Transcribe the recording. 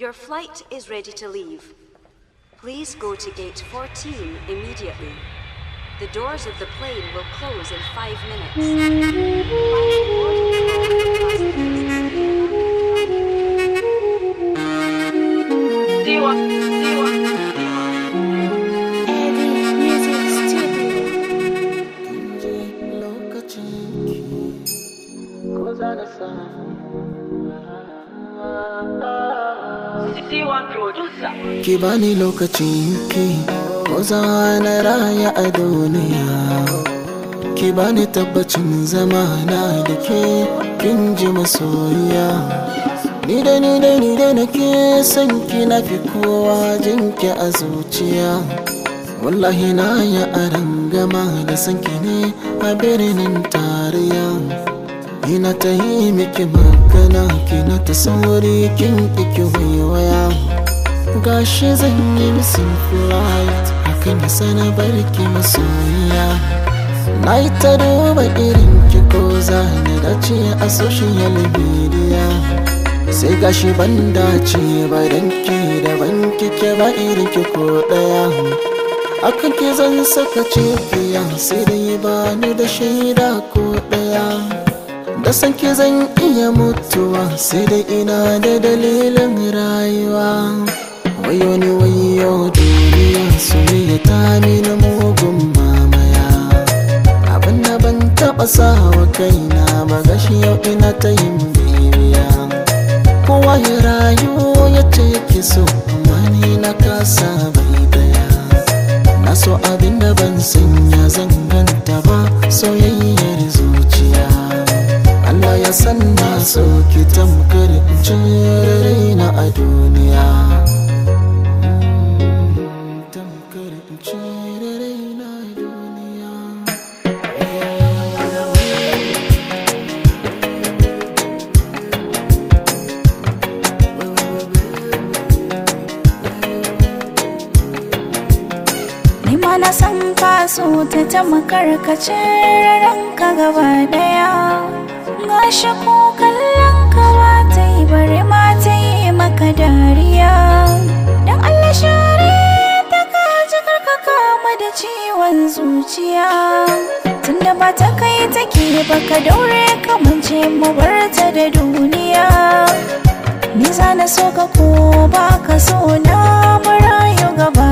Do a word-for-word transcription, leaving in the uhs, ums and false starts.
Your flight is ready to leave. Please go to gate fourteen immediately. The doors of the plane will close in five Ki bani lokacin ki, ko za na raya a duniya. Ki bani tabbacin zamana da ke, kin ji masoyiya. Ni da ni da ni da nake son ki, na fi kowa jinki a zuciya. Wallahi na ya arangama da son ki ne a birnin tarayya. Ina ta yi miki magana, kina ta sauri kin ki waiwaya. Gashi zan yi missing flight, hakan ya sana barki masoyiya. Na yi ta duba irin ki ko za na dace a social media. Sai gashi ban dace ba dan ki da ban kike ba irin ki ko daya. Akan ki zan saka cikiya, sai dai ba ni da shaida ko daya. Da san ki zan iya mutuwa, sai dai ina da dalilin rayuwa. Wayo ni wayo duniya, soyayya ta mini mugun mamaya. Abin da ban taɓa sawa kaina ba, gashi yau ina ta yin bibiya. Kowa ya rayu ya ce yake so, amma ni na kasa bai daya. Na so abin da ban sanya zan ganta ba, soyayyar zuciya. Allah ya san na so ki tamkar in cire raina a duniya. Tamkar in cire raina a duniya. Ni ma na san ka so ta tamkar ka cire ranka gaba daya. Gashi ko kallon ka ba ta yi, bare ma ta yi maka dariya. Dan Allah share ta, ka ji karka kama da ciwon zuciya. Tunda ba ta kai take ba, ka daure ka mance mu bar ta da duniya. Ni za na so ka ko ba ka so na, mu rayu gaba